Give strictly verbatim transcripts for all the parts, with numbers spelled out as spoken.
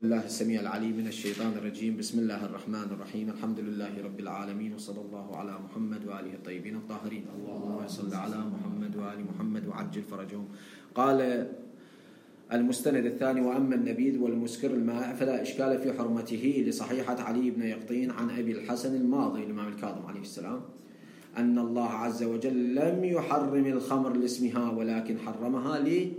الله السميع العليم من الشيطان الرجيم. بسم الله الرحمن الرحيم. الحمد لله رب العالمين، وصلى الله على محمد وآله الطيبين الطاهرين. اللهم صل على محمد وآل محمد وعجل فرجهم. قال المستند الثاني: وأما النبيذ والمسكر الماء فلا إشكال في حرمته لصحيحة علي بن يقطين عن أبي الحسن الماضي الإمام الكاظم عليه السلام أن الله عز وجل لم يحرم الخمر لاسمها ولكن حرمها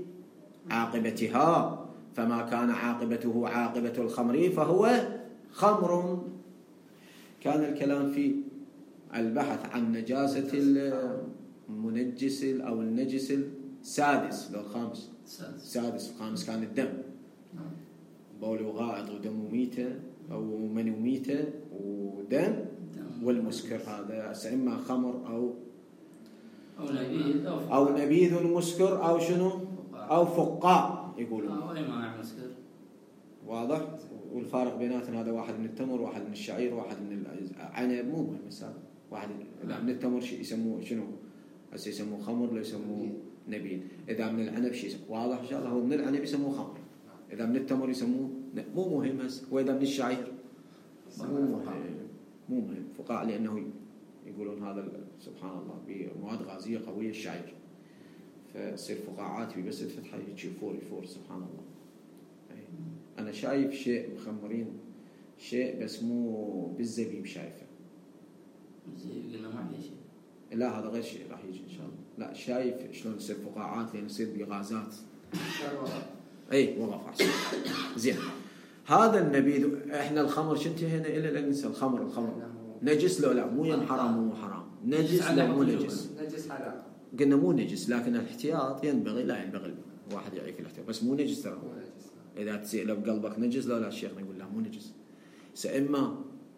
لعاقبتها، فما كان عاقبته عاقبة الخمر فهو خمر. كان الكلام في البحث عن نجاسة المنجس أو النجس السادس لو الخامس السادس الخامس كان الدم، بول وغائط ودم وميتة أو من وميتة ودم، والمسكر هذا إما خمر أو أو نبيذ أو نبيذ مسكر أو شنو أو فقاع يقولون. أو أي مانع مسكر. واضح؟ والفارق بيناتهم هذا واحد من التمر واحد من الشعير واحد من العنب، مو مهم السالفة. واحد إذا من التمر شيء يسموه شنو؟ هسه يسموه خمر، لا يسموه نبيذ. إذا من العنب شيء واضح إن شاء الله. هو من العنب يسموه خمر، إذا من التمر يسموه مو مهم هسه. وإذا من الشعير مو مهم مو مهم فقاع، لأنه يقولون هذا سبحان الله بمواد غازية قوية الشعير، فتصير فقاعات بس تفتحها يجي فور فور سبحان الله. أنا شايف شيء مخمرين شيء بس مو بالزبيب شايفه. الزبيب قلنا ما عليه شيء. لا هذا غير شيء راح يجي إن شاء الله. لا شايف شلون تصير فقاعات لأن تصير بغازات. أي وقف أحسن. زين هذا النبيذ. إحنا الخمر شنت هنا إلا لا ننسى الخمر. الخمر نجس لو لا مو ين حرام مو حرام نجس لا مو نجس نجس حرام. قلنا مو نجس، لكن الاحتياط ينبغي لا ينبغي واحد يعي في الاحتياط، بس مو نجس ترى. إذا تسيء لو بقلبك نجس لا لا الشيخ نقول لا مو نجس. سإما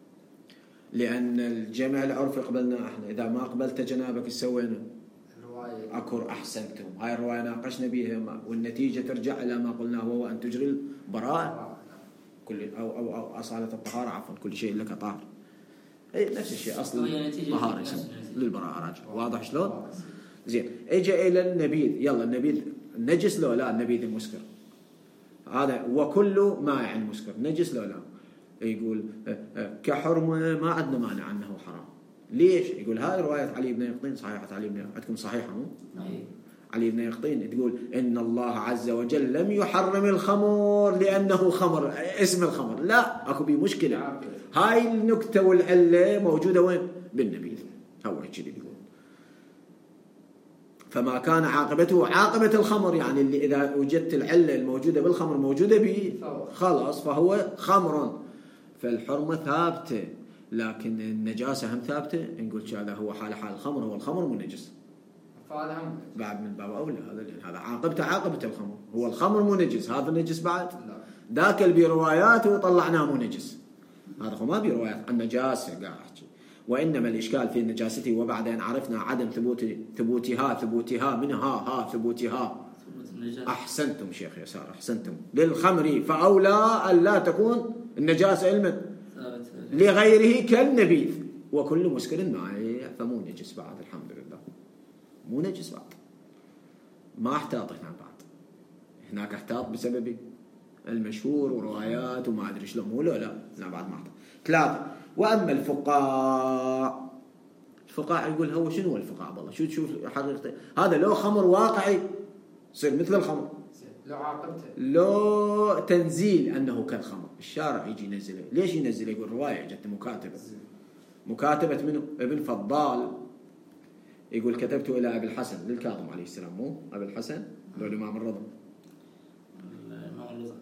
لأن الجمع العرفي قبلنا احنا، إذا ما قبلت جنابك ايش سوينا؟ الرواية أكر أحسنتم. هاي الرواية ناقشنا بيها والنتيجة ترجع إلى ما قلناه وهو أن تجري البراءة كل أو أو أو أصالة الطهارة عفوا كل شيء لك طاهر. أي نفس الشيء أصل الطهارة يسمى للبراءة راجع. واضح شلون؟ زين اجى إلى النبيذ. يلا النبيذ نجس لو لا؟ النبيذ المسكر هذا وكل مائع مسكر نجس لو لا؟ يقول كحرمة ما عندنا مانع أنه حرام. ليش؟ يقول هاي رواية علي بن يقطين صحيحة. علي بن عندكم صحيحة مو؟ علي بن يقطين تقول إن الله عز وجل لم يحرم الخمر لأنه خمر اسم الخمر. لا أكو بي مشكلة. هاي النكتة والعلة موجودة وين؟ بالنبيذ. هو هيك يقول فما كان عاقبته عاقبة الخمر، يعني اللي إذا وجدت العلة الموجودة بالخمر موجودة به خلاص فهو خمر. فالحرمة ثابتة لكن النجاسة هم ثابتة. نقول هذا هو حال حال الخمر، هو الخمر مو نجس بعد من باب أولى. هذا لأن هذا عاقبته عاقبة الخمر، هو الخمر مو نجس. هذا نجس بعد ذاك اللي برواياته وطلعناه مو نجس. هذا هو ما بروايات عن نجاسة قاعد أحكي. وإنما الإشكال في نجاسته وبعد أن عرفنا عدم ثبوت ثبوتها ثبوتها منها ها ثبوتها. أحسنتم شيخ يسار أحسنتم. للخمر فأولى أن لا تكون النجاسة علما لغيره كالنبيذ وكل مسكر مائع فمو نجس بعد. الحمد لله مو نجس بعد. ما احتاط هنا بعد. هناك احتاط بسبب المشهور وروايات وما أدري شلون. مو لا لا لا بعد ما احتاط. ثلاثة. وأما الفقاع. الفقاع يقول هو شنو هو الفقاع والله شو تشوف حقيقته؟ هذا لو خمر واقعي يصير مثل الخمر، لو عاقبته لو تنزيل أنه كالخمر الشارع يجي ينزله. ليش ينزله؟ يقول رواية جت مكاتبة مكاتبة منه ابن فضال يقول كتبت إلى أبي الحسن للكاظم عليه السلام. مو أبي الحسن لو الإمام الرضا الإمام الرضا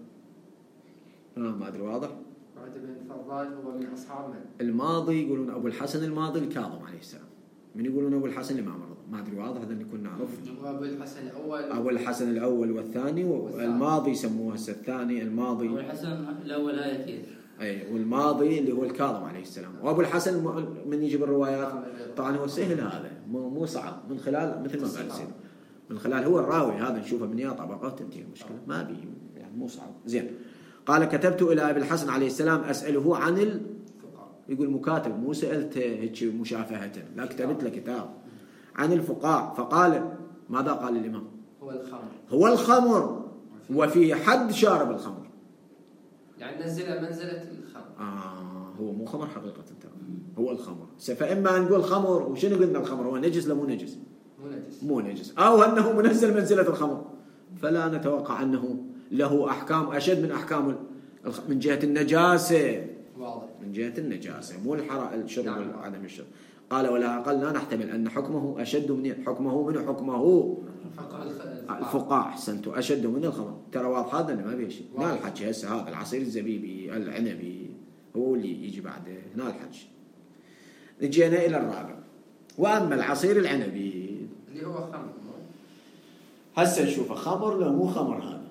آه ما أدري. واضح ابن فضال هو من أصحابنا الماضي يقولون أبو الحسن الماضي الكاظم عليه السلام. من يقولون أبو الحسن الإمام الرضا ما أدري. واضح هذا اللي كنا نعرف. أبو الحسن الأول أبو الحسن الأول والثاني والماضي يسموه هسه الثاني الماضي. أبو الحسن الأول لا يكيد. أي والماضي اللي هو الكاظم عليه السلام. وأبو الحسن من يجيب الروايات طبعا هو سهل هذا مو مو صعب من خلال مثل ما قال سيد من خلال هو الراوي هذا نشوفه من يا طبقات تنتهي المشكلة ما بي يعني مو صعب. زين قال كتبت إلى أبي الحسن عليه السلام أسأله عن ال... يقول مكاتب مو سألت هيك مشافهة لا كتبت له كتاب عن الفقاع. فقال ماذا قال الإمام؟ هو الخمر هو الخمر وفي حد شارب الخمر. يعني نزلها منزلة الخمر. آه هو مو خمر حقيقة ترى، هو الخمر. فإما نقول خمر، وشنو قلنا الخمر هو نجس لا مو نجس؟ مو نجس. مو نجس، أو أنه منزل منزلة الخمر، فلا نتوقع أنه له أحكام أشد من أحكام من جهة النجاسة. واضح. من جهة النجاسة مو الحرام الشرب نعم. ولا عدم الشرب. قال ولا أقل لا نحتمل أن حكمه أشد من حكمه من حكمه الفقاع. أحسنتوا، أشد من الخمر. ترى واضح هذا ما بيه شيء. هنا الحكي هسه هذا العصير الزبيبي العنبي هو اللي يجي بعده. هنا الحكي. جينا إلى الرابع. وأما العصير العنبي اللي هو خمر، هسه نشوفه خمر لو مو خمر، هذا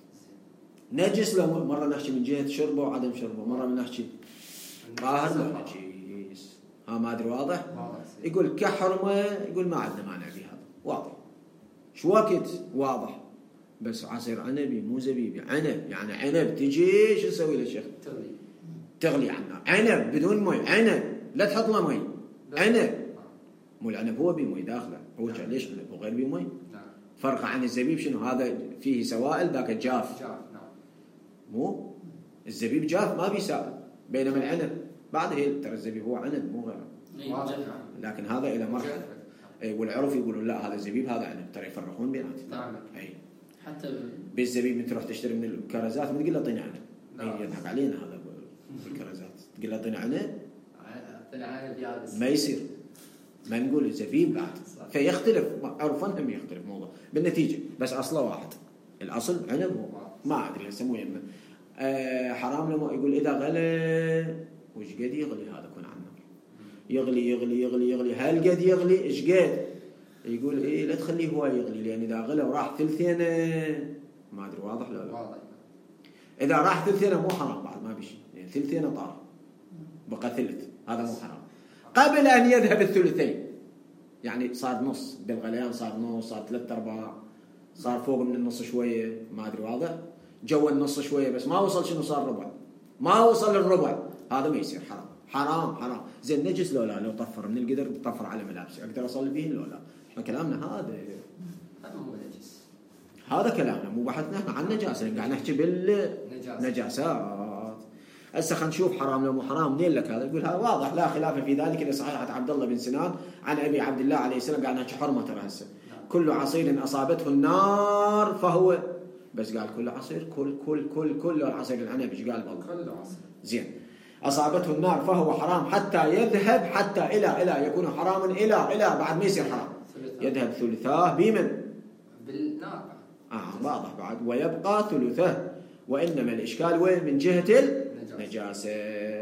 نجس لو مرة نحكي من جهة شربه وعدم شربه، مرة نحكي طاهر لو نجيس. ها ما أدري واضح؟ يقول كحرمة، يقول ما عندنا مانع بهذا، واضح. شو وقت واضح. بس عصير عنبي مو زبيبي، عنب يعني عنب تجي شو تسوي له شيخ؟ تغلي تغلي عنه عنب بدون مي، عنب لا تحط له مي، عنب مو العنب هو بمي داخله، هو نعم. ليش عنب وغير بمي؟ نعم. فرق عن الزبيب شنو؟ هذا فيه سوائل ذاك جاف. جاف. نعم. مو الزبيب جاف ما بيه سائل، بينما العنب بعد هي ترى الزبيب هو عنب مو غيره. واضح. لكن هذا الى مرحله اي، والعرف يقولون لا هذا زبيب هذا عنب، ترى يفرقون بيناتهم. نعم. اي حتى بالزبيب من تروح تشتري من الكرزات ما تقول له اعطيني عنب. نعم. اي يضحك علينا هذا بالكرزات، تقول له اعطيني عنب العنب يابس ما يصير، ما نقول الزبيب بعد. فيختلف عرفا هم يختلف موضوع بالنتيجه، بس اصله واحد. الاصل عنب هو ما ادري يسموه يمه. أه حرام لما يقول اذا غلى وش قد يغلي هذا يكون عن النار، يغلي يغلي يغلي يغلي هل قد يغلي ايش قد؟ يقول ايه لا تخليه هو يغلي، لان اذا غلى وراح ثلثين ما ادري واضح لا لا. واضح. اذا راح ثلثين مو حرام بعد ما بشي، يعني ثلثين طار بقى ثلث، هذا مو حرام. قبل ان يذهب الثلثين يعني صار نص بالغليان، صار نص، صار ثلاث ارباع، صار فوق من النص شويه ما ادري واضح، جو النص شويه بس ما وصل شنو صار ربع، ما وصل الربع، هذا ما يصير حرام. حرام حرام. زين نجس لو لا؟ لو طفر من القدر طفر على ملابسي اقدر اصلي به لو لا؟ احنا كلامنا هذا هذا مو نجس، هذا كلامنا مو بحثنا احنا عن النجاسه، قاعد نحكي بالنجاسات. هسه خلينا نشوف حرام لو مو حرام. منين لك هذا؟ يقول هذا واضح لا خلاف في ذلك لصحيحة عبد الله بن سنان عن ابي عبد الله عليه السلام. قاعد نحكي حرمه ترى هسه. كل عصير اصابته النار فهو، بس قال كل عصير، كل كل كل كل عصير العنب ايش قال بالله؟ كل عصير. زين اصابته النار فهو حرام حتى يذهب، حتى الى الى يكون حراما الى الى بعد ما يصير حرام. يذهب ثلثاه بمن؟ بالنار. اه واضح بعد. ويبقى ثلثه. وانما الاشكال وين؟ من جهه النجاسه.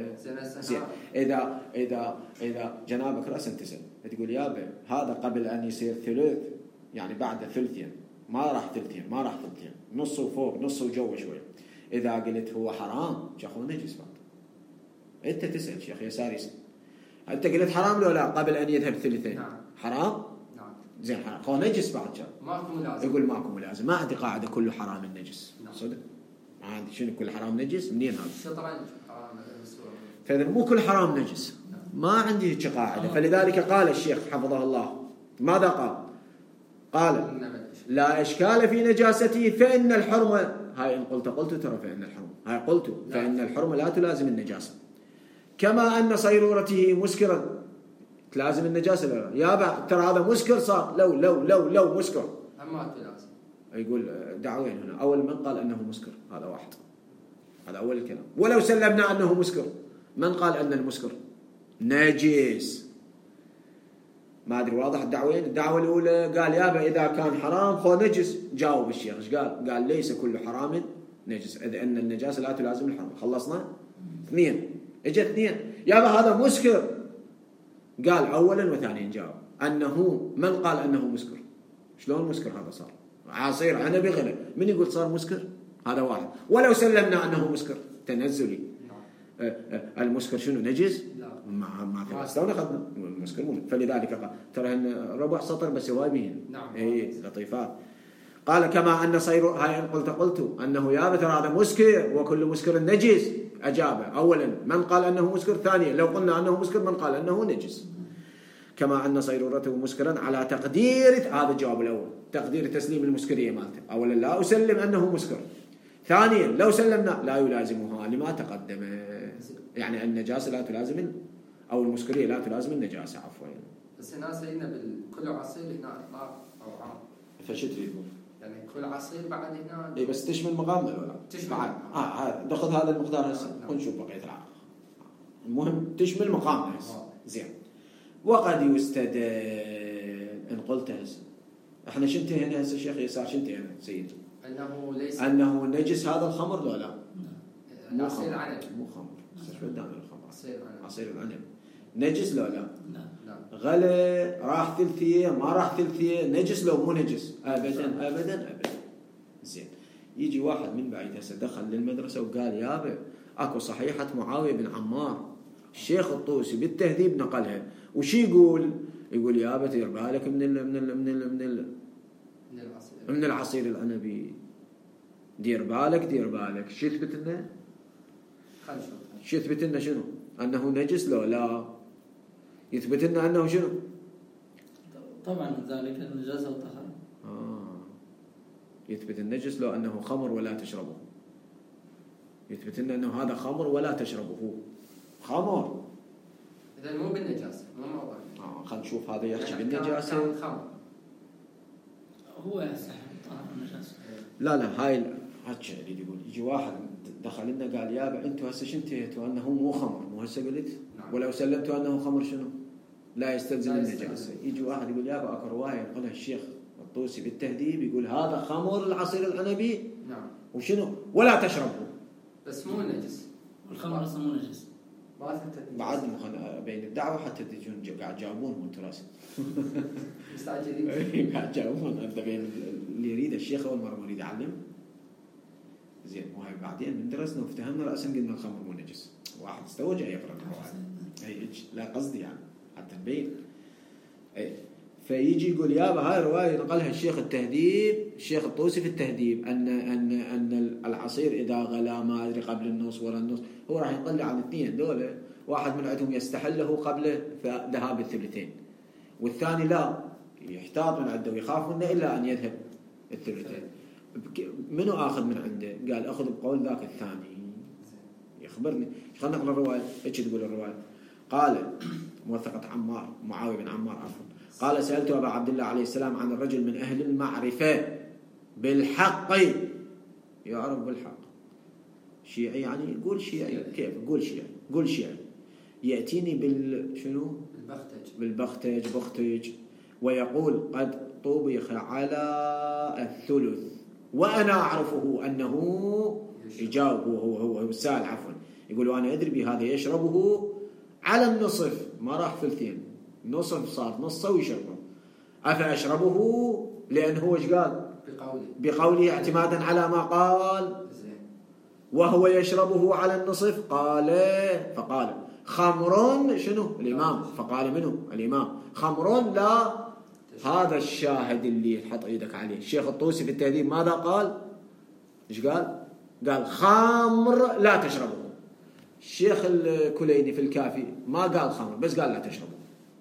زين اذا اذا اذا جنابك راسا تسال تقول يابا هذا قبل ان يصير ثلث يعني بعد ثلثين، ما راح ثلثين ما راح ثلثين، نص وفوق نص وجو شوي، اذا قلت هو حرام شيخ نجس بعد. انت تسال شيخ يسار يسال انت قلت حرام لو لا قبل ان يذهب ثلثين؟ نعم. حرام. نعم. زين حرام هو نجس بعد شيخ. ماكو ملازم. يقول ماكو ملازم. ما عندي قاعده كله حرام النجس. نعم. صدق ما عندي شنو كل حرام نجس. منين هذا؟ الشطرنج حرام السور. فاذا مو كل حرام نجس. ما عندي هيك قاعده. فلذلك قال الشيخ حفظه الله ماذا قال؟ قال لا اشكال في نجاسته فان الحرمه، هاي ان قلت قلت ترى فان الحرمه، هاي قلت فان الحرمه لا تلازم النجاسه، كما ان صيرورته مسكرا تلازم النجاسه. لا يابا ترى هذا مسكر صار، لو لو لو لو مسكر اما تلازم. يقول دعوين هنا. اول من قال انه مسكر هذا واحد، هذا اول الكلام. ولو سلمنا انه مسكر، من قال ان المسكر نجس؟ ما ادري واضح الدعوين. الدعوه الاولى قال يابا اذا كان حرام فهو نجس. جاوب الشيخ ايش قال؟ قال ليس كل حرام نجس، اذ ان النجاسه لا تلازم الحرام. خلصنا. اثنين اجى اثنين يابا هذا مسكر. قال اولا وثانيا جاوب انه من قال انه مسكر؟ شلون مسكر هذا صار؟ عصير عنبي غلى، من يقول صار مسكر؟ هذا واحد. ولو سلمنا انه مسكر تنزلي، المسكر شنو نجس؟ ما ما في استونا اخذنا المسكر مو. فلذلك قال ترى ان ربع سطر بس هواي بين. نعم. اي لطيفات. قال كما ان صير، هاي قلت قلت انه يا ترى هذا مسكر وكل مسكر نجس. اجابه اولا من قال انه مسكر، ثانيا لو قلنا انه مسكر من قال انه نجس. كما ان صيرورته مسكرا على تقدير، هذا الجواب الاول، تقدير تسليم المسكريه مالته. اولا لا اسلم انه مسكر، ثانيا لو سلمنا لا يلازمها لما تقدم، يعني النجاسة لا تلازم أو المسكرية لا تلازم النجاسة عفوا. بس هنا سيدنا بالكل عصير هنا إطلاق أو عام. فشو تريد تقول؟ يعني كل عصير بعد هنا. اي بس تشمل مقامنا ولا؟ تشمل. بعد اه هذا ناخذ هذا المقدار هسه ونشوف بقية العقل. المهم تشمل مقامنا هسه. زين. وقد يستدل ان قلت هسه. احنا شنت هنا هسه شيخ يسار شنت هنا سيدي؟ انه ليس انه نجس هذا الخمر ولا لا؟ مو عصير العنب. مو خمر. شو قدام الخمر؟ عصير العنب. عصير العنب. نجس لو لا؟ لا. لا. غلى راح ثلثيه ما راح ثلثيه نجس لو مو نجس؟ ابدا ابدا ابدا. زين. يجي واحد من بعيد هسه دخل للمدرسه وقال يابا اكو صحيحه معاويه بن عمار الشيخ الطوسي بالتهذيب نقلها، وش يقول؟ يقول يابا دير بالك من ال من ال من ال من ال من العصير من العصير العنبي، دير بالك دير بالك. شو يثبت لنا؟ خلينا نشوف. شو يثبت لنا شنو؟ انه نجس لو لا؟ يثبت لنا انه شنو؟ طبعا ذلك النجاسة والطهارة. آه. يثبت النجس لو أنه خمر ولا تشربه. يثبت لنا أنه هذا خمر ولا تشربه. خمر. إذا مو بالنجاسة مو موضوع. آه خلينا نشوف هذا يحكي يعني بالنجاسة. كان خمر. هو يصح الطهارة والنجاسة. لا لا هاي هذا اللي يقول يجي واحد دخل لنا قال يابا أنتوا هسه شنتوا أنه مو خمر مو هسه قلت؟ نعم. ولو سلمتوا أنه خمر شنو؟ لا يستلزم النجاسة. يجي واحد يقول يابا أكو رواية يقولها الشيخ الطوسي بالتهذيب يقول هذا خمر العصير العنبي نعم. وشنو؟ ولا تشربه. بس مو نجس. الخمر أصلا مو نجس. ما ثبتت بعد مخنا بين الدعوة حتى تجون قاعد تجاوبون وانتم راسي. مستعجلين. قاعد تجاوبون انت بين اللي يريد الشيخ اول مرة يريد يعلم. زين وهاي بعدين من درسنا وافتهمنا راسا قلنا الخمر مو نجس. واحد استوى جاي يقرا القواعد. اي لا قصدي يعني حتى نبين. اي فيجي يقول يابا هاي رواية نقلها الشيخ التهذيب الشيخ الطوسي في التهذيب أن أن أن العصير إذا غلا ما أدري قبل النص ولا النص هو راح يطلع عن الاثنين دول، واحد من عندهم يستحله قبل ذهاب الثلثين والثاني لا يحتاط من عنده ويخاف منه إلا أن يذهب الثلثين. منو آخذ من عنده؟ قال أخذ بقول ذاك الثاني يخبرني. خلنا نقرأ الرواية. إيش تقول الرواية؟ قال موثقة عمار معاوية بن عمار عفوا قال سألت أبا عبد الله عليه السلام عن الرجل من أهل المعرفة بالحق يعرف بالحق. شيعي يعني قول شيعي كيف قول شيعي قول شيعي يأتيني بال شنو بالبختج بالبختج بختج ويقول قد طبخ على الثلث وأنا أعرفه أنه يجاوب هو هو هو السائل عفوا يقول وأنا أدري بهذا يشربه على النصف ما راح ثلثين نصف صار نصه ويشربه أفأشربه لأنه هو إيش قال بقوله بقوله اعتمادا على ما قال وهو يشربه على النصف قال فقال خمر شنو الإمام فقال منه الإمام خمر لا. هذا الشاهد اللي حط ايدك عليه الشيخ الطوسي في التهذيب ماذا قال؟ ايش قال؟ قال خمر لا تشربه. الشيخ الكليني في الكافي ما قال خمر بس قال لا تشربه.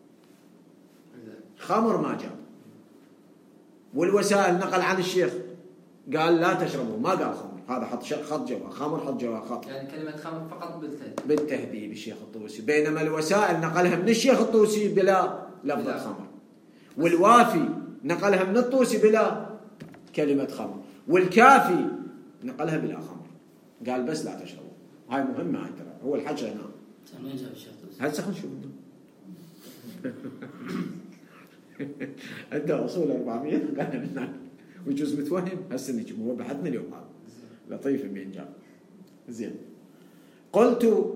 خمر ما جاب. والوسائل نقل عن الشيخ قال لا تشربه ما قال خمر. هذا حط خط جوا خمر حط جوا خط يعني كلمة خمر فقط بالتهذيب بالتهذيب الشيخ الطوسي بينما الوسائل نقلها من الشيخ الطوسي بلا لفظة خمر والوافي نقلها من الطوسي بلا كلمة خمر والكافي نقلها بلا خمر قال بس لا تشربوا. هاي مهمة هاي ترى هو الحكي هنا. وين جاب الشيخ الطوسي؟ هسه خلينا نشوف عنده أصول أربعمية قال لنا ويجوز متوهم هسه نجيب هو بحثنا اليوم هذا لطيف من جاب. زين قلت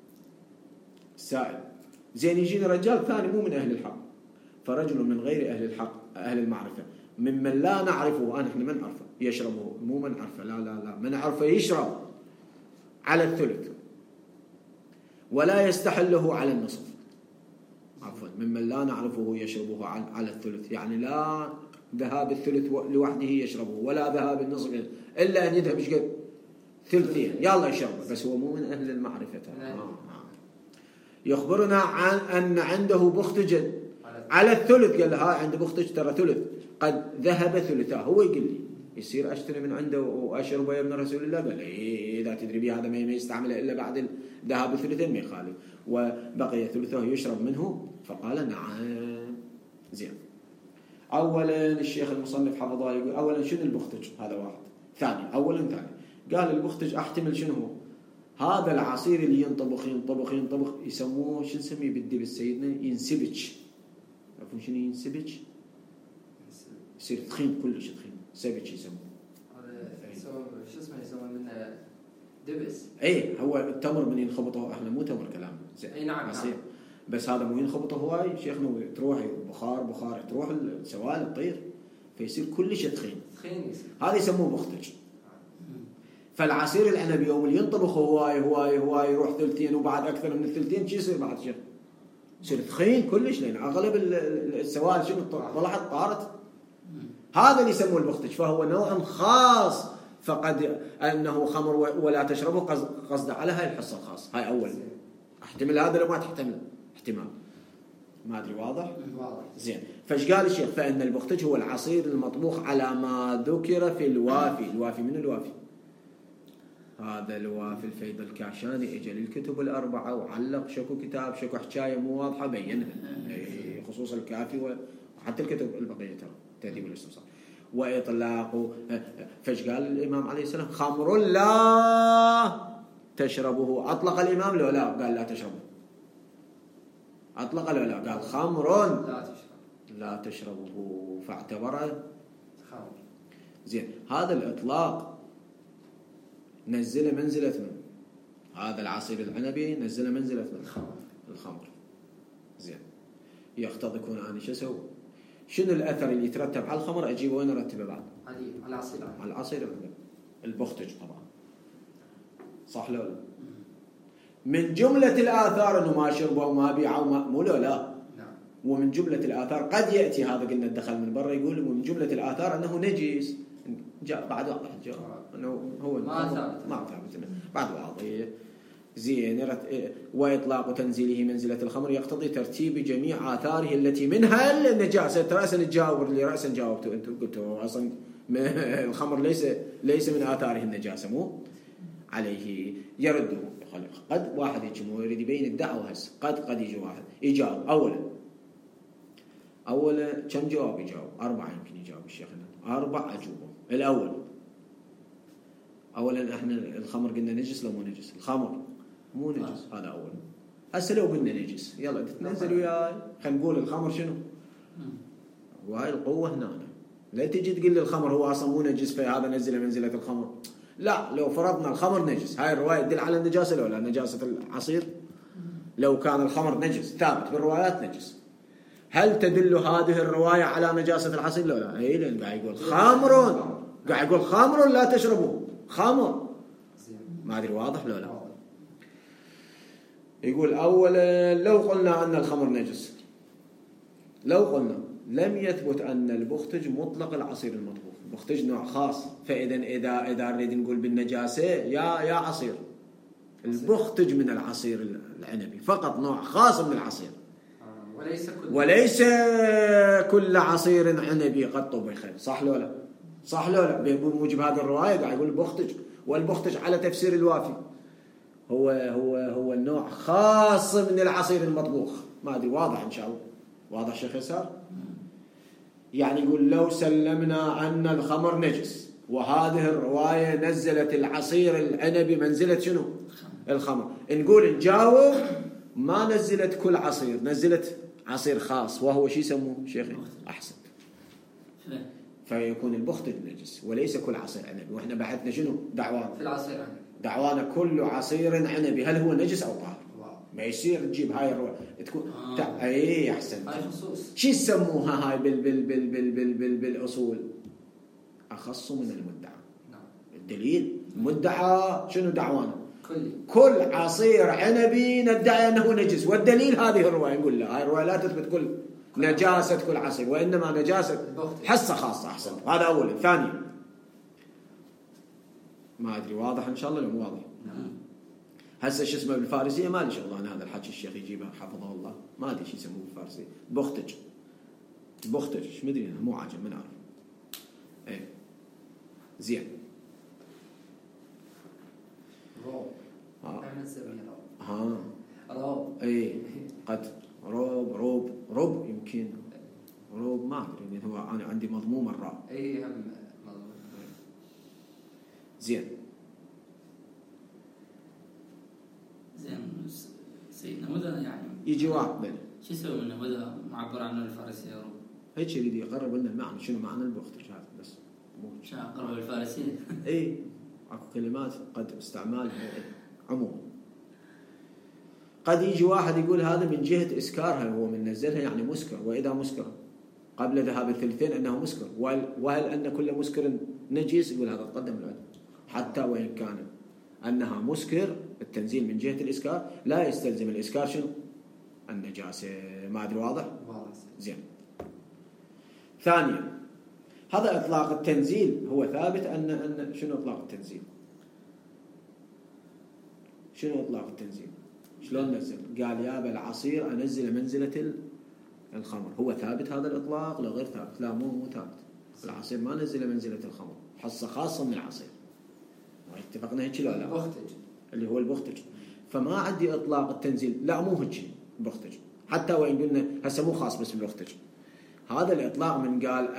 سائل زين يجينا رجال ثاني مو من أهل الحق فرجل من غير أهل الحق أهل المعرفة ممن لا نعرفه أنا إحنا من نعرفه يشربه مو من نعرفه لا لا لا من نعرفه يشرب على الثلث ولا يستحله على النصف عفوا ممن لا نعرفه يشربه على الثلث يعني لا ذهاب الثلث لوحده يشربه ولا ذهاب النصف إلا أن يذهب ايش قد ثلثين يلا يشربه بس هو مو من أهل المعرفة. آه. يخبرنا عن أن عنده بختج على الثلث قال له ها عند بختج ترى ثلث قد ذهب ثلثاه هو يقول لي يصير اشتري من عنده واشربه يا ابن رسول الله؟ قال إيه اذا تدري به هذا ما يستعمله الا بعد الذهاب الثلثين ما يخالف، وبقي ثلثه يشرب منه. فقال نعم. زين. اولا الشيخ المصنف حفظه الله يقول اولا شنو البختج؟ هذا واحد. ثاني اولا ثاني قال البختج احتمل شنو هو؟ هذا العصير اللي ينطبخ ينطبخ ينطبخ يسموه شو نسميه بالدب سيدنا؟ ينسبج. تعرفون شنو ينسبج؟ يصير تخين كلش تخين، سبج يسموه. هذا يسوون شو اسمه يسوون منه دبس. اي هو التمر من ينخبطه احنا مو تمر كلام. اي نعم عصير. نعم. بس هذا مو ينخبطه هواي شيخنا تروح بخار بخار تروح السوائل تطير فيصير كلش تخين. تخين يصير. هذا يسموه بختج. فالعصير العنبي يوم اللي ينطبخ هواي هواي هواي يروح ثلثين وبعد اكثر من الثلثين شو يصير بعد شيخ؟ يصير ثخين كلش لان اغلب السوائل شنو طلعت طارت. هذا اللي يسموه البختج. فهو نوع خاص فقد انه خمر ولا تشربه قصد على هاي الحصه الخاص. هاي اول احتمل هذا لو ما تحتمل احتمال ما ادري. واضح؟ واضح. زين. فايش قال الشيخ؟ فان البختج هو العصير المطبوخ على ما ذكر في الوافي. الوافي من الوافي هذا الوافي الفيض الكاشاني اجى للكتب الاربعه وعلق شكو كتاب شكو حكايه مو واضحه بينها خصوص الكافي وحتى الكتب البقيه ترى تهذيب الاستفسار. واطلاق فايش قال الامام عليه السلام؟ خمر لا تشربه. اطلق الامام لو لا؟ قال لا تشربه. اطلق لو لا؟ قال خمر لا تشرب لا تشربه فاعتبره خمر. زين. هذا الاطلاق نزل منزلة من هذا العصير العنبي نزل منزلة من الخمر. الخمر. زين. يقتضي يكون أنا شو أسوي؟ شنو الأثر اللي يترتب على الخمر أجيبه وين أرتبه بعد؟ على العصير على العصير العنبي البختج طبعا. صح لو لا؟ من جملة الآثار إنه ما شربه وما بيعه وما مو لا لا. نعم. ومن جملة الآثار قد يأتي هذا قلنا الدخل من برا يقول ومن جملة الآثار أنه نجس. جاء بعد واضح جاء انه هو ما ثابت ما ثابت بعد واضح. زين. واطلاق تنزيله منزله الخمر يقتضي ترتيب جميع اثاره التي منها النجاسه. راسا نتجاوب اللي راسا جاوبتوا انتم قلتوا اصلا الخمر ليس ليس من اثاره النجاسه مو عليه يرده. قد واحد يجي مو يريد يبين الدعوه هسه قد قد يجي واحد يجاوب. اولا اولا كم جواب يجاوب؟ اربعه يمكن يجاوب الشيخ اربع اجوبه. الأول أولا إحنا الخمر قلنا نجس لو مو نجس؟ الخمر مو نجس. هذا أول. هسه لو قلنا نجس يلا تتنزل وياي خلينا نقول الخمر شنو؟ وهاي القوة هنا. لا تجي تقول لي الخمر هو أصلا مو نجس فهذا نزل منزلة الخمر. لا لو فرضنا الخمر نجس هاي الرواية تدل على النجاسة لو لا نجاسة العصير؟ لو كان الخمر نجس ثابت بالروايات نجس هل تدل هذه الرواية على نجاسة العصير لو لا؟ اي لأن قاعد يقول خمر قاعد يقول خمر لا تشربوا خمر. ما أدري واضح لو لا؟ يقول أولا لو قلنا أن الخمر نجس لو قلنا لم يثبت أن البختج مطلق العصير المطبوخ. البختج نوع خاص. فإذا إذا إذا نريد نقول بالنجاسة يا يا عصير البختج من العصير العنبي فقط نوع خاص من العصير وليس كل وليس كل عصير عنبي قد طبخ. صح لو لا؟ صح لو لا؟ بموجب هذه الرواية قاعد يقول البختج. والبختج على تفسير الوافي هو هو هو النوع خاص من العصير المطبوخ. ما أدري واضح إن شاء الله. واضح شيخ يسار؟ يعني يقول لو سلمنا أن الخمر نجس وهذه الرواية نزلت العصير العنبي منزلة شنو؟ الخمر. نقول نجاوب ما نزلت كل عصير نزلت عصير خاص وهو شو يسموه شيخي؟ أحسن. فيكون البختج نجس وليس كل عصير عنبي. وإحنا بحثنا شنو دعوانا في العصير عنبي دعوانا كل عصير عنبي هل هو نجس أو طاهر؟ ما يصير تجيب هاي الرواية تكون آه. تع... اي احسن. هاي خصوص شو يسموها هاي بال بال بال بال بال بال بالاصول؟ اخص من المدعى. نعم. الدليل مدعى شنو دعوانا؟ كل كل عصير عنبي ندعي انه نجس والدليل هذه الروايه. نقول لا هاي الروايه لا تثبت كل نجاسه كل عصير وانما نجاسه حصه خاصه. احسن. هذا اولا. ثانيا ما ادري واضح ان شاء الله لو مو واضح. نعم. هسه شو اسمه بالفارسيه ما لي شغل انا هذا الحكي الشيخ يجيبه حفظه الله ما ادري شو يسموه بالفارسيه. بختج بختج ايش مدري انا مو عاجب ما نعرف. ايه زين. روب. ها احنا نسميه روب. ها روب. اي قد روب روب روب يمكن روب ما ادري يعني هو انا عندي مضموم الراء. اي هم مضموم. زين. زين سيدنا ماذا يعني يجي واحد بل شو يسوي منه ماذا معبر عنه الفارسي يا رب؟ هيك يريد يقرب لنا المعنى شنو معنى البختج هذا بس مو شو قرب الفارسي؟ اي اكو كلمات قد استعمالها عموما. قد يجي واحد يقول هذا من جهة إسكارها هو من نزلها يعني مسكر، وإذا مسكر قبل ذهاب الثلثين أنه مسكر، وهل أن كل مسكر نجس؟ يقول هذا تقدم العلم حتى وإن كان أنها مسكر التنزيل من جهة الإسكار لا يستلزم الإسكار شنو؟ النجاسة. ما أدري واضح؟ واضح. زين. ثانيا هذا إطلاق التنزيل هو ثابت أن أن شنو إطلاق التنزيل؟ شنو إطلاق التنزيل؟ شلون نزل؟ قال يا بالعصير أنزل منزلة الخمر. هو ثابت هذا الإطلاق لو غير ثابت؟ لا مو مو ثابت. العصير ما نزل منزلة الخمر، حصة خاصة من العصير. اتفقنا هيك لا لا؟ البختج اللي هو البختج. فما عندي إطلاق التنزيل لا مو هيك بختج، حتى وإن قلنا هسه مو خاص بس بالبختج. هذا الإطلاق من قال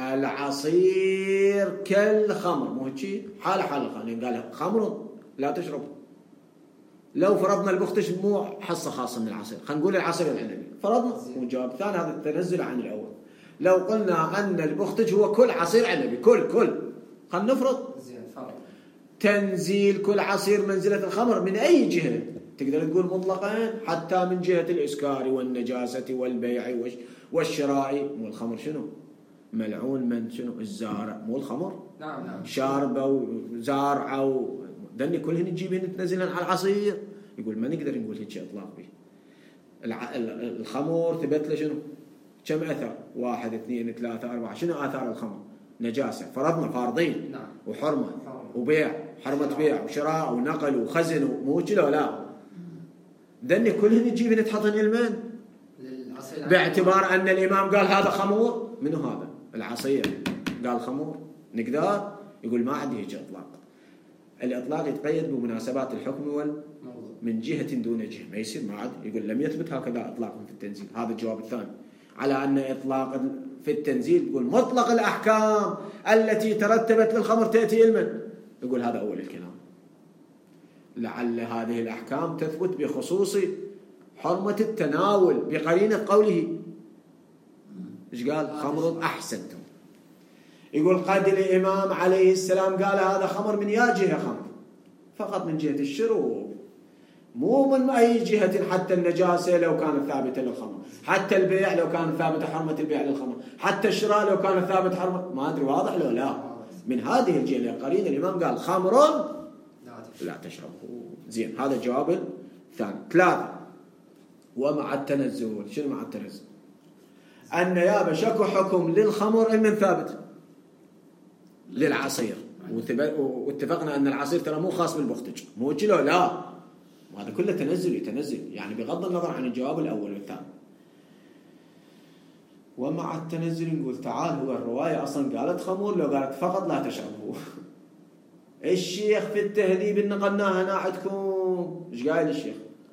العصير كالخمر مو هيك حالة حال الخمر، قال خمر لا تشرب. لو فرضنا البختج مو حصة خاصة من العصير، خلينا نقول العصير العنبي فرضنا، والجواب الثاني هذا التنزل عن الأول. لو قلنا أن البختج هو كل عصير عنبي كل كل خلينا نفرض زين فرض تنزيل كل عصير منزلة الخمر من أي جهة تقدر تقول مطلقا، حتى من جهة الإسكار والنجاسة والبيع والشراء. مو الخمر شنو؟ ملعون من شنو؟ الزارع مو الخمر؟ نعم نعم شاربة وزارعة و ذني كلهن تجيبهن تنزلهن على العصير. يقول ما نقدر نقول هيك اطلاق به. الع... الخمر ثبت له شنو؟ كم اثر؟ واحد اثنين ثلاثة أربعة. شنو آثار الخمر؟ نجاسة فرضنا فارضين. نعم. وحرمة وبيع، حرمة بيع وشراء ونقل وخزن ومو كذا لا. ذني كلهن تجيبهن تحطهن المن باعتبار أن الإمام قال هذا خمر. منو هذا؟ العصير قال خمر نقدر؟ يقول ما عندي هيك اطلاق. الإطلاق يتقيد بمناسبات الحكم وال من جهة دون جهة، ما يصير ما عاد. يقول لم يثبت هكذا إطلاق في التنزيل. هذا الجواب الثاني على أن إطلاق في التنزيل يقول مطلق الأحكام التي ترتبت للخمر تأتي علما. يقول هذا أول الكلام. لعل هذه الأحكام تثبت بخصوص حرمة التناول بقرينة قوله إيش قال؟ خمر أحسنتم. يقول قد الإمام عليه السلام قال هذا خمر من يا جهة خمر فقط من جهة الشروب، مو من أي جهة. حتى النجاسة لو كانت ثابتة للخمر، حتى البيع لو كان ثابت حرمة البيع للخمر، حتى الشراء لو كان ثابت حرمة. ما أدري واضح لو لا. من هذه الجهة قرين الإمام قال خمر لا تشربه. زين هذا الجواب الثاني. ثلاثة ومع التنزل. شنو مع التنزل؟ أن يا بشكو حكم للخمر من ثابت للعصير، واتفقنا أن العصير ترى مو خاص بالبختج مو كيلو لا. وهذا كله تنزل يتنزل يعني بغض النظر عن الجواب الأول والثاني. ومع التنزل نقول تعال هو الرواية أصلا قالت خمر لو قالت فقط لا تشربه. الشيخ في التهذيب اللي نقلناها هنا عندكم ايش قايل الشيخ؟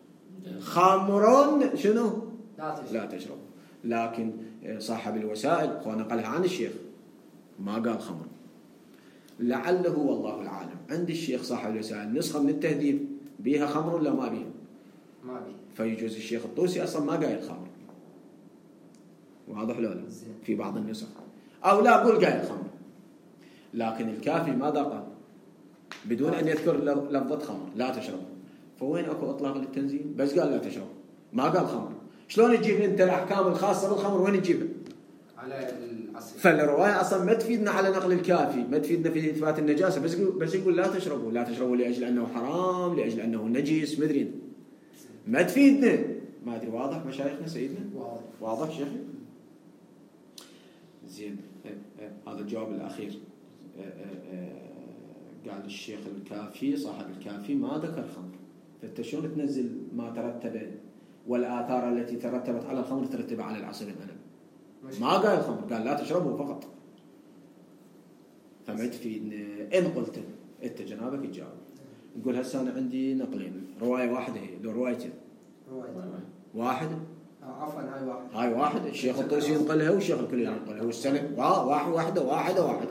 خمر شنو؟ لا تشرب. لكن صاحب الوسائل هو نقلها عن الشيخ ما قال خمر. لعله والله العالم عند الشيخ صاحب الوسائل نسخة من التهذيب بيها خمر ولا ما بيها؟ ما بيها. فيجوز الشيخ الطوسي أصلا ما قايل خمر. واضح لا في بعض النسخ أو لا أقول قايل خمر. لكن الكافي ماذا قال؟ بدون أن يذكر لفظة خمر لا تشرب. فوين أكو إطلاق للتنزيل؟ بس قال لا تشرب ما قال خمر. شلون تجيب أنت الأحكام الخاصة بالخمر وين تجيبها؟ على العصير. فالرواية أصلا ما تفيدنا على نقل الكافي، ما تفيدنا في إثبات النجاسة، بس بس يقول لا تشربوا لا تشربوا لأجل أنه حرام لأجل أنه نجس مدري ما تفيدنا. ما أدري واضح مشايخنا سيدنا؟ واضح واضح شيخي؟ زين هذا الجواب الأخير. قال الشيخ الكافي صاحب الكافي ما ذكر خمر، فأنت شلون تنزل ما ترتب والآثار التي ترتبت على الخمر ترتب على العصير العنب؟ ما قال خمر قال لا تشربه فقط. فما تفيد إن قلت أنت جنابك تجاوب. نقول هسه أنا عندي نقلين، رواية واحدة هي لو روايتين. رواية واحد. عفوا هاي واحد. هاي واحد الشيخ الطوسي ينقلها والشيخ الكليني ينقلها والسند واحد واحدة واحدة واحدة.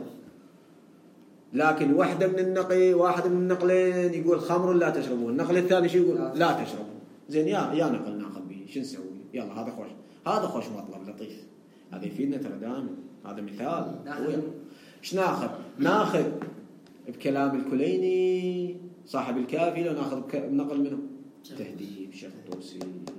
لكن واحدة من النقي واحد من النقلين يقول خمر لا تشربون، النقل الثاني شو يقول لا تشربون. زين يا يا نقل ناخذ به شو نسوي؟ يلا هذا خوش، هذا خوش مطلب لطيف، هذا يفيدنا ترى دائما، هذا مثال. ايش ناخذ؟ ناخذ بكلام الكليني صاحب الكافي لو ناخذ بنقل منه تهذيب الشيخ الطوسي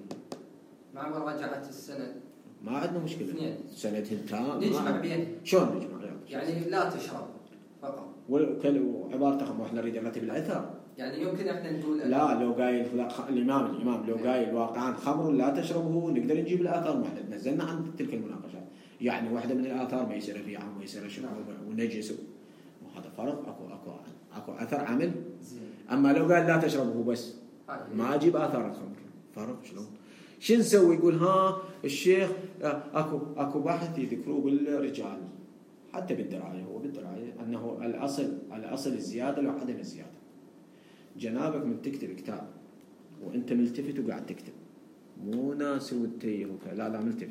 مع مراجعة السند. ما عندنا مشكلة. اثنين. سندهم تام. نجمع بين. شلون نجمع؟ يعني لا تشرب فقط. وعبارة تخم واحنا نريد نرتب الأثر. يعني يمكن احنا نقول لا لو قايل الإمام الإمام لو قايل واقعا خمر لا تشربه نقدر نجيب الآثار، ما احنا نزلنا عن تلك المناقشات. يعني واحدة من الآثار ما يصير فيها عم ويصير شرب ونجس، وهذا فرق. أكو أكو أكو أثر عمل. أما لو قال لا تشربه بس ما أجيب آثار الخمر، فرق شلون؟ شو نسوي؟ يقول ها الشيخ أكو أكو باحث يذكروه بالرجال حتى بالدراية، هو بالدراية أنه الأصل الأصل الزيادة لو عدم الزيادة. جنابك من تكتب كتاب وأنت ملتفت وقاعد تكتب مو ناس وتيه لا لا ملتفت،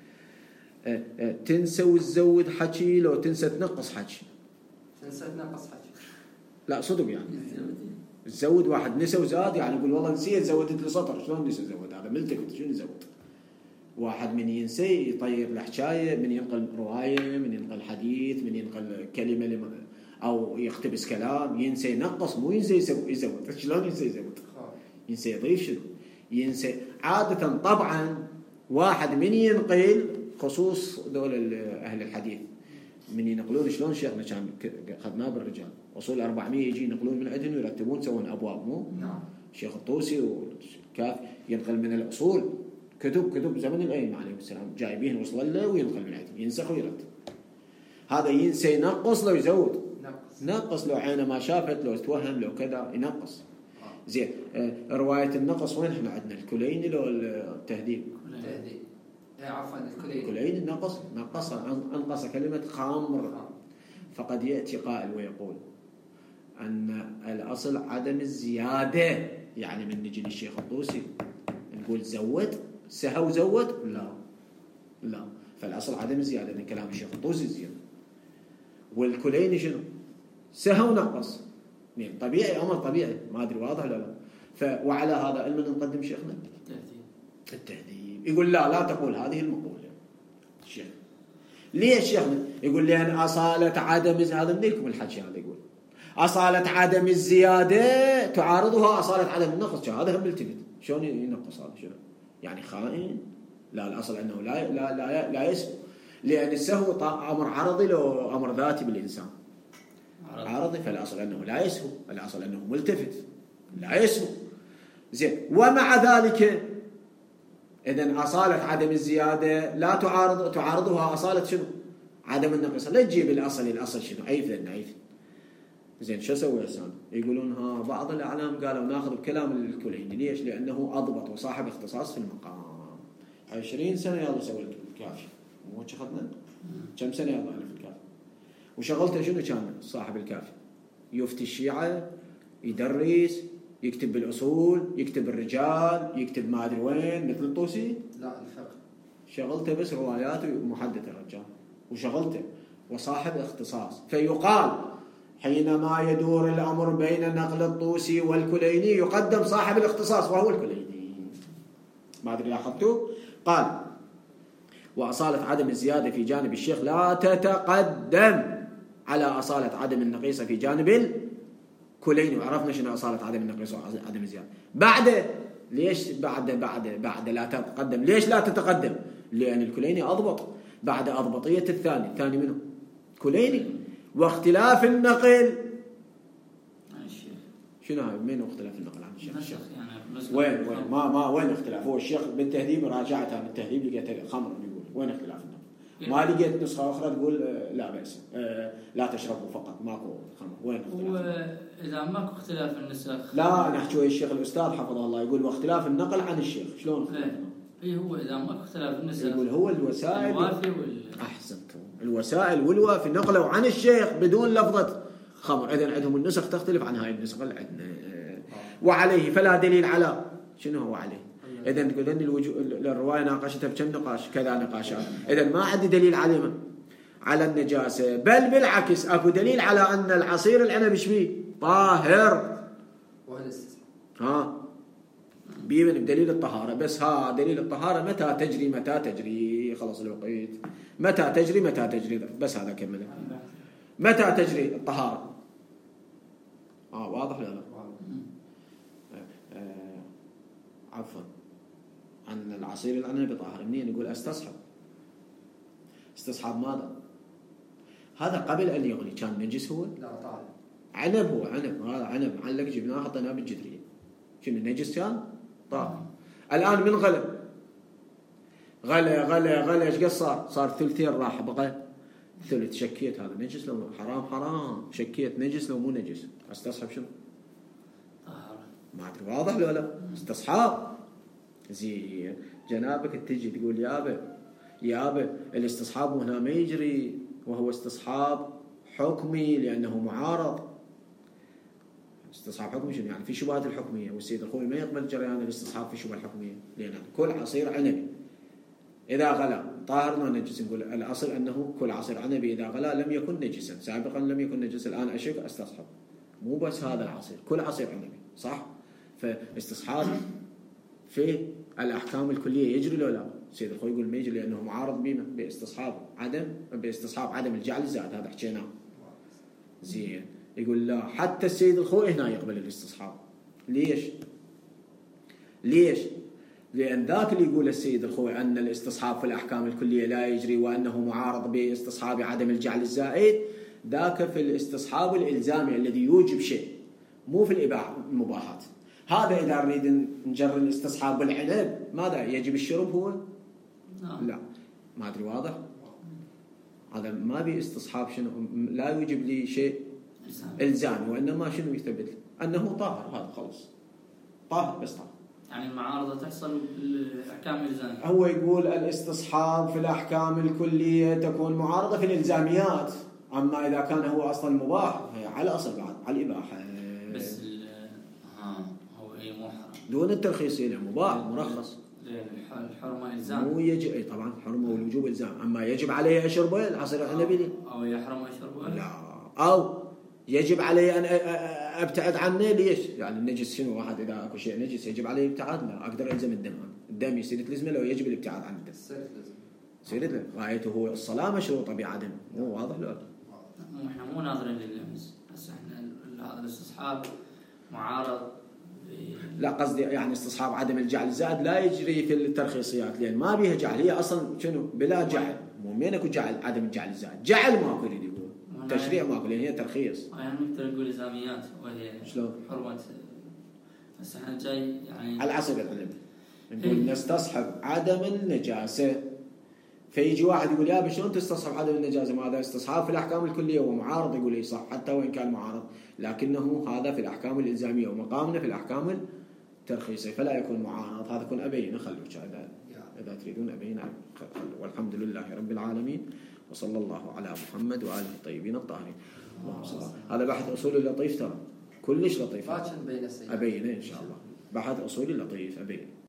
أه أه تنسى وتزود حكي لو تنسى تنقص حكي. تنسى تنقص حكي لا صدق يعني تزود واحد نسى وزاد يعني يقول والله نسيت زودت لي سطر. شلون نسى زود؟ هذا ملتفت شو نزود؟ واحد من ينسي يطير الحكاية، من ينقل رواية، من ينقل حديث، من ينقل كلمة لم... أو يقتبس كلام، ينسي ينقص مو ينسي يزود. شلون ينسي يزود؟ ينسي يضيف شنو؟ ينسي عادة. طبعا واحد من ينقل خصوص دول أهل الحديث من ينقلون شلون شيخنا كان أخذناه بالرجال أصول أربعمية يجي ينقلون من عندهم ويرتبون يسوون أبواب مو؟ نعم. الشيخ الطوسي والكاف ينقل من الأصول كتب كتب زمن الأئمة عليهم السلام جايبين وصل له وينقل من عندهم ينسخ ويرتب. هذا ينسى ينقص لو يزود، نقص, نقص لو عينه ما شافت لو توهم لو كذا ينقص. زين آه رواية النقص وين احنا عندنا؟ الكليني لو التهذيب؟ التهذيب اي عفوا الكليني. الكليني نقص نقص انقص كلمة خمر. فقد يأتي قائل ويقول أن الأصل عدم الزيادة، يعني من نجي للشيخ الطوسي نقول زود سهو زود لا لا، فالأصل عدم الزيادة لأن كلام الشيخ الطوسي زيادة. والكليني شنو؟ سهو نقص يعني طبيعي أمر طبيعي ما أدري واضح ولا لا. ف وعلى هذا علم نقدم شيخنا التهذيب. التهذيب يقول لا لا تقول هذه المقولة الشيخ. ليش شيخنا؟ يقول لأن أصالة عدم هذا منكم الحكي هذا يقول أصالة عدم الزيادة تعارضها أصالة عدم النقص. هذا هم ملتفت شلون ينقص هذا شنو؟ يعني خائن؟ لا الأصل أنه لا لا لا, لا يسهو، لأن السهو أمر عرضي لو أمر ذاتي بالإنسان عرضي، فالأصل أنه لا يسهو، الأصل أنه ملتفت لا يسهو. زين ومع ذلك إذن أصالة عدم الزيادة لا تعارض تعارضها أصالة شنو؟ عدم النقص. لا تجيب الأصل الأصل شنو؟ عيثا عيثا. زين شو سوى إنسان؟ يقولون ها بعض الأعلام قالوا ناخذ بكلام الكليني. ليش؟ لأنه أضبط وصاحب اختصاص في المقام. عشرين سنة يلا سوى الكافي مو أخذنا كم سنة يلا ألف الكافي وشغلته شنو كان صاحب الكافي؟ يفتي الشيعة، يدرس، يكتب بالأصول، يكتب الرجال، يكتب ما أدري وين مثل الطوسي. لا الفقه شغلته بس روايات محدثة الرجال وشغلته وصاحب اختصاص. فيقال حينما يدور الأمر بين نقل الطوسي والكليني يقدم صاحب الاختصاص وهو الكليني. ما أدري لاحظتوا؟ قال وأصالة عدم الزيادة في جانب الشيخ لا تتقدم على أصالة عدم النقيصة في جانب الكليني. وعرفنا شنو أصالة عدم النقيصة وعدم الزيادة. بعد ليش بعد بعد بعد لا تتقدم؟ ليش لا تتقدم؟ لأن الكليني أضبط بعد أضبطية الثاني. الثاني منه كليني. واختلاف النقل شنو هاي؟ من اختلاف النقل عن الشيخ؟ وين وين ما ما وين اختلاف؟ هو الشيخ بالتهذيب راجعتها بالتهذيب لقيت خمر بيقول وين اختلاف النقل؟ ما لقيت نسخة أخرى تقول لا بأس لا تشربوا فقط ماكو خمر. وين اختلاف؟ إذا ماكو اختلاف النسخ لا نحكي الشيخ الأستاذ حفظه الله يقول واختلاف النقل عن الشيخ. شلون؟ اي هو اذا ما اختلاف النسب يقول هو الوسائل الوافي وال احسنتم الوسائل والوافي نقلوا عن الشيخ بدون لفظه خمر، اذا عندهم النسخ تختلف عن هاي النسخ اللي عندنا. وعليه فلا دليل على شنو هو عليه. اذا تقول ان الوجو... الروايه ناقشتها بكم نقاش كذا نقاشات، اذا ما عندي دليل عليه على النجاسه، بل بالعكس اكو دليل على ان العصير العنب ايش بيه؟ طاهر. ها بيبن بدليل الطهاره، بس ها دليل الطهاره متى تجري متى تجري خلاص الوقت، متى تجري متى تجري، بس هذا كمله. متى تجري الطهاره؟ اه واضح ولا لا؟ آه عفوا عن العصير العنب طاهر منين؟ نقول استصحب. استصحاب ماذا؟ هذا قبل ان يغلي كان نجس هو؟ لا طاهر. عنب هو عنب، هذا عنب معلق جبناه حطيناه بالجدريه. شنو نجس كان؟ طاهر. الان من غلى غلى غلى غلى ايش قد صار؟ صار ثلثين راح بقى ثلث. شكيت هذا نجس لو حرام؟ حرام. شكيت نجس لو مو نجس، استصحب شنو؟ طهارة. ما ادري واضح لو لا؟ استصحاب. زين جنابك تجي تقول يابا يابا الاستصحاب هنا ما يجري، وهو استصحاب حكمي لانه معارض. استصحاب حكمي شنو يعني؟ في شبهات الحكميه، والسيد الخوي ما يقبل جريان الاستصحاب في شبهه الحكميه، لان كل عصير عنبي اذا غلى طاهر ما نجس. نقول الاصل انه كل عصير عنبي اذا غلى لم يكن نجسا، سابقا لم يكن نجسا، الان اشك استصحب. مو بس هذا العصير، كل عصير عنبي صح؟ فاستصحاب في الاحكام الكليه يجري لو لا؟ سيد الخوي يقول ما يجري لانه معارض بما باستصحاب عدم باستصحاب عدم الجعل الزائد، هذا حكيناه. زين يقول لا، حتى السيد الخوي هنا يقبل الاستصحاب. ليش؟ ليش؟ لأن ذاك اللي يقول السيد الخوي أن الاستصحاب في الأحكام الكلية لا يجري وأنه معارض باستصحاب عدم الجعل الزائد، ذاك في الاستصحاب الإلزامي الذي يوجب شيء، مو في الإباحة المباحات. هذا إذا نريد نجر الاستصحاب بالعنب ماذا يجب الشرب هو؟ لا ما أدري واضح؟ هذا ما بي استصحاب شنو، لا يوجب لي شيء إلزامي، وإنما شنو يثبت أنه طاهر، هذا خلص طاهر بس طاهر. يعني المعارضة تحصل بالأحكام الإلزامية. هو يقول الاستصحاب في الأحكام الكلية تكون معارضة في الإلزاميات، أما إذا كان هو أصلا مباح على أصل بعد على الإباحة. بس ها هو إيه مو حرام دون الترخيص له مباح مرخص. الحرمة إلزام. مو يجب أي طبعا الحرمة والوجوب إلزام، أما يجب عليه أشربه العصير العنبي لي. أو يحرم أشربه. لا أو يجب علي أن أبتعد عنه. ليش؟ يعني النجس شنو؟ واحد إذا أكو شيء نجس يجب عليه الابتعاد؟ لا أقدر ألزم الدم، الدم يصير تلزمه لو يجب الابتعاد عن الدم. يصير له غايته هو الصلاة مشروطة بعدم. مو واضح له؟ مو إحنا مو ناظرين لللمس، بس إحنا هذا الاستصحاب معارض. لا قصدي يعني استصحاب عدم الجعل الزائد لا يجري في الترخيصيات، لأن ما بيها جعل، هي أصلا شنو بلا جعل. مو مين أكو جعل عدم الجعل الزائد؟ جعل ماكو اللي يقول تشريع ماكو، لأن هي ترخيص. يعني نقدر نقول إلزاميات وهي شلون؟ حرمة. بس إحنا جاي يعني على العصر العنبي نقول نستصحب عدم النجاسة، فيجي واحد يقول يا شلون تستصحب عدم النجاسة؟ ما هذا استصحاب في الأحكام الكلية ومعارض. يقول لي صح حتى وإن كان معارض، لكنه هذا في الأحكام الإلزامية ومقامنا في الأحكام الترخيصية، فلا يكون معارض. هذا يكون أبين خلوك إذا إذا تريدون أبين. والحمد لله رب العالمين، وصلى الله على محمد وآله الطيبين الطاهرين. اللهم صل. هذا بحث أصولي لطيف ترى، كلش لطيف. باكر بين السيد أبين إن شاء الله، بحث أصولي لطيف أبين.